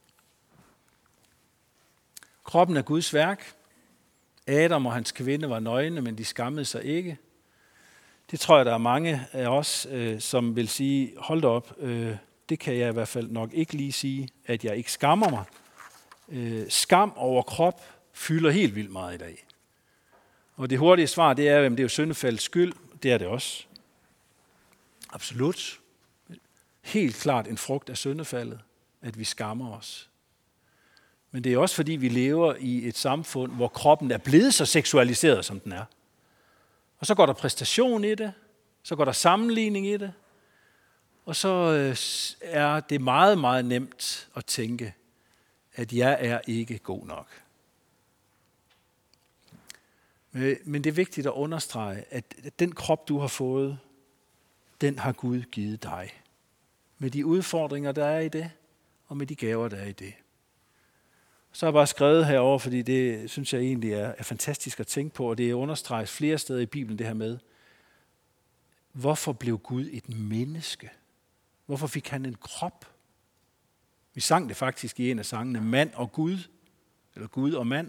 Kroppen er Guds værk. Adam og hans kvinde var nøgne, men de skammede sig ikke. Det tror jeg, der er mange af os, som vil sige, hold da op, det kan jeg i hvert fald nok ikke lige sige, at jeg ikke skammer mig. Skam over krop fylder helt vildt meget i dag. Og det hurtige svar, det er, at det er jo syndefaldets skyld. Det er det også. Absolut. Helt klart en frugt af syndefaldet, at vi skammer os. Men det er også fordi, vi lever i et samfund, hvor kroppen er blevet så seksualiseret, som den er. Og så går der præstation i det, så går der sammenligning i det, og så er det meget, meget nemt at tænke, at jeg er ikke god nok. Men det er vigtigt at understrege, at den krop, du har fået, den har Gud givet dig. Med de udfordringer, der er i det, og med de gaver, der er i det. Så har jeg bare skrevet herover, fordi det synes jeg egentlig er fantastisk at tænke på, og det understreges flere steder i Bibelen det her med, hvorfor blev Gud et menneske? Hvorfor fik han en krop? Vi sang det faktisk i en af sangene, mand og Gud, eller Gud og mand.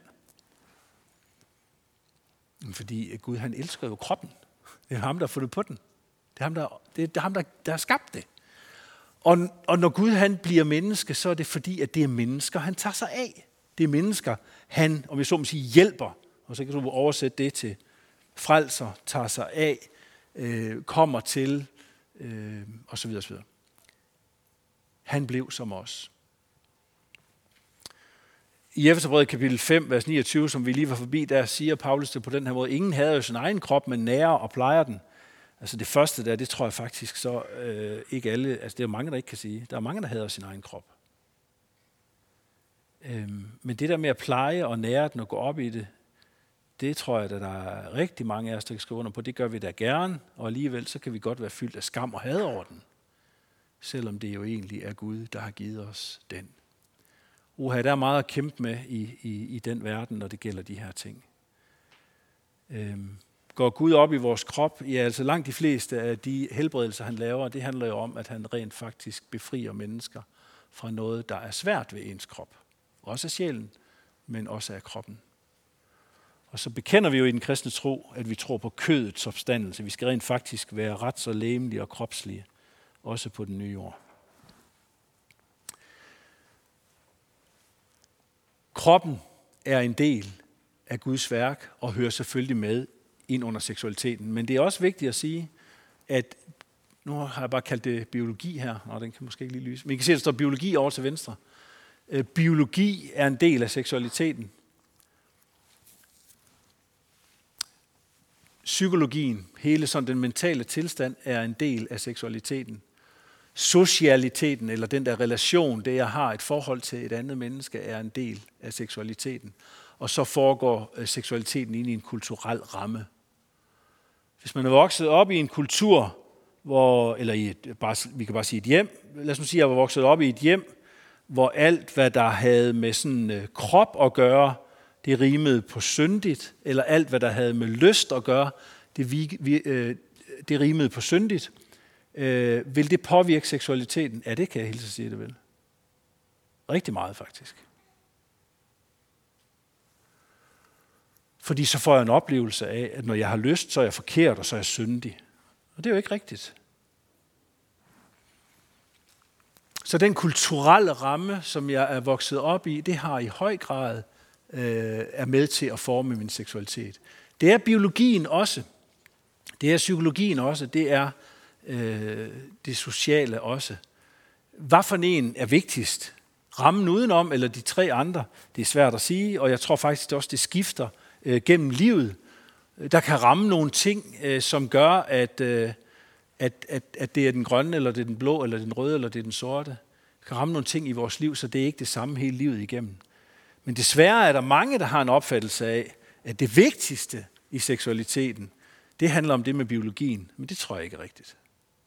Fordi Gud, han elsker jo kroppen. Det er ham, der har fundet på den. Det er ham, der har skabt det. Og når Gud, han bliver menneske, så er det fordi, at det er mennesker, han tager sig af. Det er mennesker, han, om jeg så må sige, hjælper. Og så kan du oversætte det til frelser, tager sig af, kommer til, osv. osv. Han blev som os. I Efeserbrevet kapitel 5, vers 29, som vi lige var forbi, der siger Paulus det på den her måde, ingen havde jo sin egen krop, men nærer og plejer den. Altså det første der, det tror jeg faktisk så ikke alle, altså det er mange, der ikke kan sige. Der er mange, der hader sin egen krop. Men det der med at pleje og nære den og gå op i det, det tror jeg, at der er rigtig mange af os, der kan skrive under på. Det gør vi da gerne, og alligevel så kan vi godt være fyldt af skam og had over den. Selvom det jo egentlig er Gud, der har givet os den. Der er meget at kæmpe med i den verden, når det gælder de her ting. Går Gud op i vores krop? Ja, altså langt de fleste af de helbredelser, han laver, det handler jo om, at han rent faktisk befrier mennesker fra noget, der er svært ved ens krop. Også af sjælen, men også af kroppen. Og så bekender vi jo i den kristne tro, at vi tror på kødets opstandelse. Vi skal rent faktisk være ret så legemlige og kropslige, også på den nye jord. Kroppen er en del af Guds værk og hører selvfølgelig med ind under seksualiteten. Men det er også vigtigt at sige, at nu har jeg bare kaldt det biologi her, og den kan måske ikke lige lyse. Men I kan se, at der står biologi over til venstre. Biologi er en del af seksualiteten. Psykologien, hele sådan den mentale tilstand, er en del af seksualiteten. Socialiteten, eller den der relation, det jeg har et forhold til et andet menneske, er en del af seksualiteten. og så foregår seksualiteten inde i en kulturel ramme. Hvis man er vokset op i en kultur, vi kan bare sige et hjem, lad os nu sige, at jeg var vokset op i et hjem, hvor alt, hvad der havde med sådan krop at gøre, det rimede på syndigt, eller alt, hvad der havde med lyst at gøre, det rimede på syndigt. Vil det påvirke seksualiteten? Ja, det kan jeg hilse at sige, det vil. Rigtig meget, faktisk. Fordi så får jeg en oplevelse af, at når jeg har lyst, så er jeg forkert, og så er jeg syndig. Og det er jo ikke rigtigt. Så den kulturelle ramme, som jeg er vokset op i, det har i høj grad er med til at forme min seksualitet. Det er biologien også. Det er psykologien også. Det er det sociale også. Hvad for en er vigtigst? Rammen udenom, eller de tre andre? Det er svært at sige, og jeg tror faktisk også, det skifter gennem livet. Der kan ramme nogle ting, som gør, at det er den grønne, eller det er den blå, eller den røde, eller det er den sorte. Der kan ramme nogle ting i vores liv, så det er ikke det samme hele livet igennem. Men desværre er der mange, der har en opfattelse af, at det vigtigste i seksualiteten, det handler om det med biologien. Men det tror jeg ikke er rigtigt.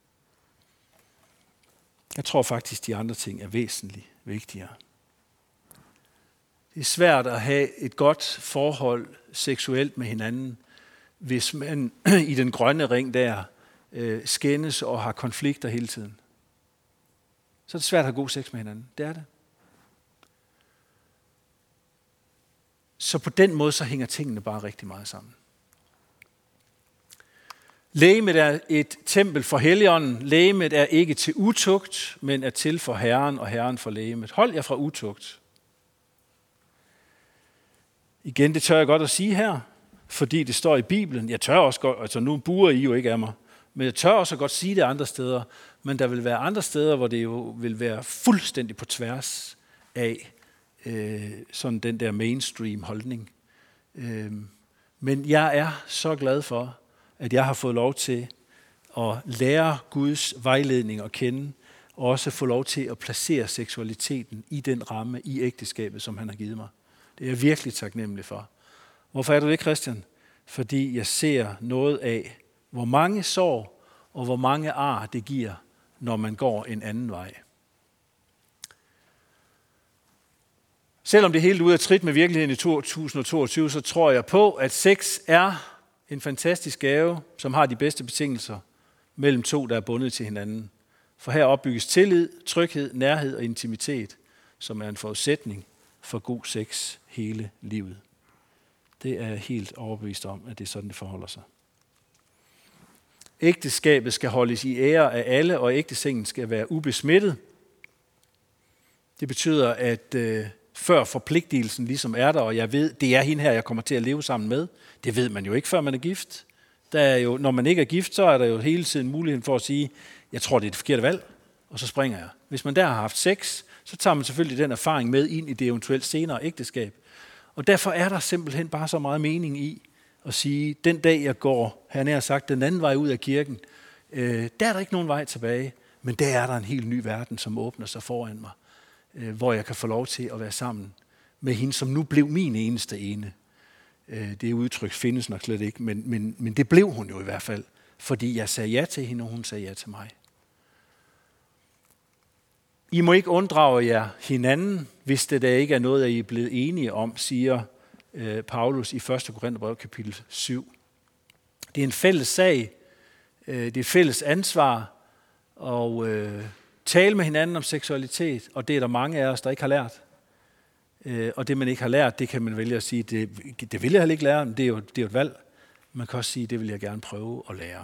Jeg tror faktisk, de andre ting er væsentligt vigtigere. Det er svært at have et godt forhold seksuelt med hinanden, hvis man i den grønne ring der skændes og har konflikter hele tiden. Så er det svært at have god sex med hinanden. Det er det. Så på den måde så hænger tingene bare rigtig meget sammen. Legemet er et tempel for Helligånden. Legemet er ikke til utugt, men er til for Herren, og Herren for legemet. Hold jer fra utugt. Igen, det tør jeg godt at sige her, fordi det står i Bibelen. Jeg tør også godt, altså nu buer I jo ikke af mig, men jeg tør også godt sige det andre steder. Men der vil være andre steder, hvor det jo vil være fuldstændig på tværs af sådan den der mainstream holdning. Men jeg er så glad for, at jeg har fået lov til at lære Guds vejledning at kende, og også få lov til at placere seksualiteten i den ramme, i ægteskabet, som han har givet mig. Det er jeg virkelig taknemmelig for. Hvorfor er du det, Christian? Fordi jeg ser noget af, hvor mange sår og hvor mange ar det giver, når man går en anden vej. Selvom det er helt ude af trit med virkeligheden i 2022, så tror jeg på, at sex er en fantastisk gave, som har de bedste betingelser mellem to, der er bundet til hinanden. For her opbygges tillid, tryghed, nærhed og intimitet, som er en forudsætning for god sex hele livet. Det er jeg helt overbevist om, at det er sådan, det forholder sig. Ægteskabet skal holdes i ære af alle, og ægtesengen skal være ubesmittet. Det betyder, at før forpligtelsen ligesom er der, og jeg ved, det er hende her, jeg kommer til at leve sammen med. Det ved man jo ikke, før man er gift. Der er jo, når man ikke er gift, så er der jo hele tiden muligheden for at sige, jeg tror, det er det forkerte valg, og så springer jeg. Hvis man der har haft sex, så tager man selvfølgelig den erfaring med ind i det eventuelt senere ægteskab. Og derfor er der simpelthen bare så meget mening i at sige, den dag jeg går, han har sagt, den anden vej ud af kirken, der er der ikke nogen vej tilbage, men der er der en helt ny verden, som åbner sig foran mig, hvor jeg kan få lov til at være sammen med hende, som nu blev min eneste ene. Det udtryk findes nok slet ikke, men det blev hun jo i hvert fald, fordi jeg sagde ja til hende, og hun sagde ja til mig. I må ikke unddrage jer hinanden, hvis det der ikke er noget, at I er blevet enige om, siger Paulus i 1. Korintherbrev kapitel 7. Det er en fælles sag, det er et fælles ansvar at tale med hinanden om seksualitet, og det er der mange af os, der ikke har lært. Og det, man ikke har lært, det kan man vælge at sige, det vil jeg heller ikke lære, men det er jo et valg. Man kan også sige, det vil jeg gerne prøve at lære.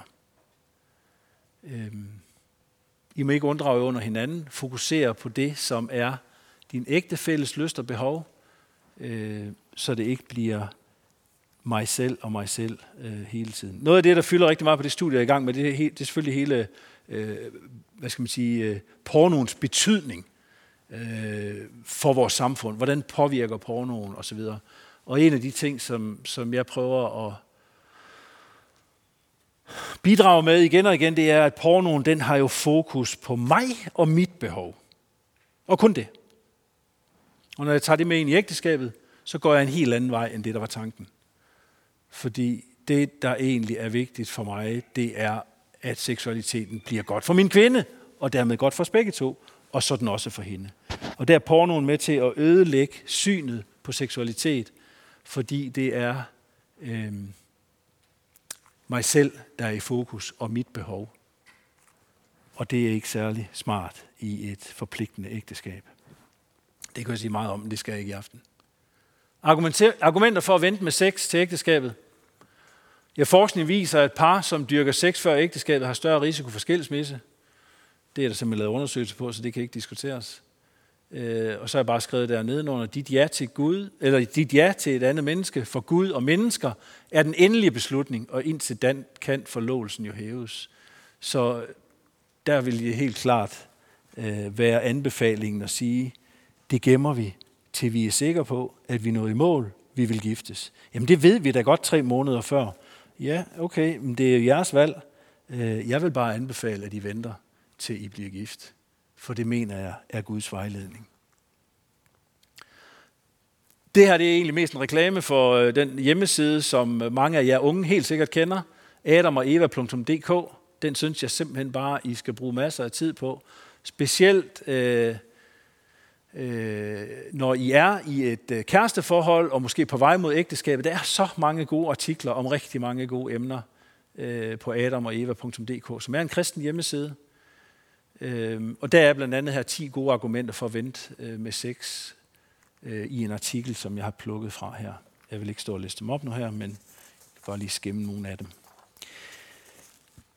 I må ikke unddrage under hinanden. Fokusere på det, som er din ægtefælles lyst og behov, så det ikke bliver mig selv hele tiden. Noget af det, der fylder rigtig meget på det studie, jeg er i gang med, det er selvfølgelig hele, pornoens betydning for vores samfund. Hvordan påvirker pornoen osv. Og en af de ting, som jeg prøver at bidrage med igen og igen, det er, at pornoen, den har jo fokus på mig og mit behov. Og kun det. Og når jeg tager det med ind i ægteskabet, så går jeg en helt anden vej, end det, der var tanken. Fordi det, der egentlig er vigtigt for mig, det er, at seksualiteten bliver godt for min kvinde, og dermed godt for os begge to, og sådan også for hende. Og der er pornoen med til at ødelægge synet på seksualitet, fordi det er mig selv, der er i fokus, og mit behov. Og det er ikke særlig smart i et forpligtende ægteskab. Det kan jeg sige meget om, men det skal jeg ikke i aften. Argumenter for at vente med sex til ægteskabet. Ja, forskning viser, at par, som dyrker sex før ægteskabet, har større risiko for skilsmisse. Det er der simpelthen lavet undersøgelser på, så det kan ikke diskuteres. Og så har jeg bare skrevet dernede under, dit ja til Gud, eller dit ja til et andet menneske for Gud og mennesker, er den endelige beslutning, og indtil den kan forlovelsen jo hæves. Så der vil det helt klart være anbefalingen at sige, det gemmer vi, til vi er sikre på, at vi når i mål, vi vil giftes. Jamen det ved vi da godt 3 måneder før. Ja, okay, men det er jo jeres valg. Jeg vil bare anbefale, at I venter, til I bliver gift. For det mener jeg er Guds vejledning. Det her det er egentlig mest en reklame for den hjemmeside, som mange af jer unge helt sikkert kender. AdamogEva.dk. Den synes jeg simpelthen bare, I skal bruge masser af tid på. Specielt når I er i et kæresteforhold, og måske på vej mod ægteskabet. Der er så mange gode artikler om rigtig mange gode emner på AdamogEva.dk, som er en kristen hjemmeside. Og der er blandt andet her 10 gode argumenter for at vente med sex i en artikel, som jeg har plukket fra her. Jeg vil ikke stå og liste dem op nu her, men bare lige skimme nogle af dem.